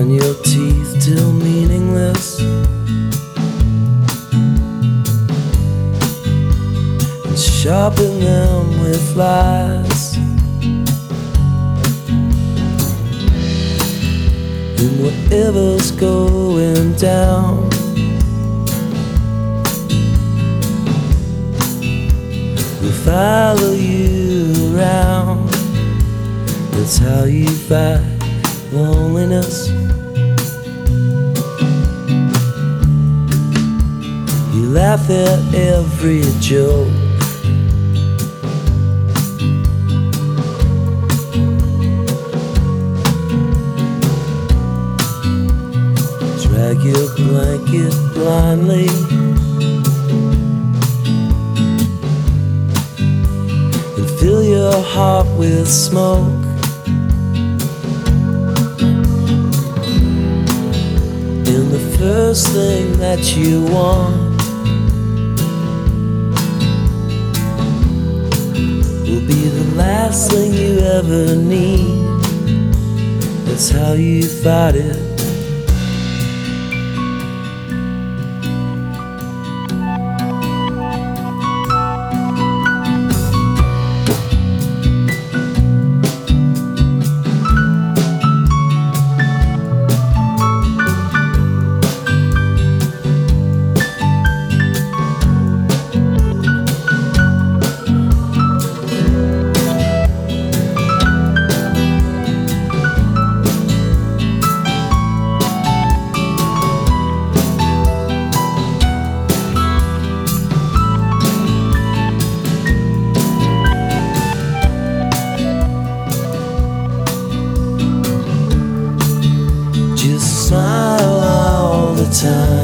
Grind your teeth till meaningless, and sharpen them with lies. And whatever's going down, we'll follow you around. That's how you fight loneliness. You laugh at every joke, drag your blanket blindly, and fill your heart with smoke. And the first thing that you want will be the last thing you ever need. That's how you fight it. Just smile all the time.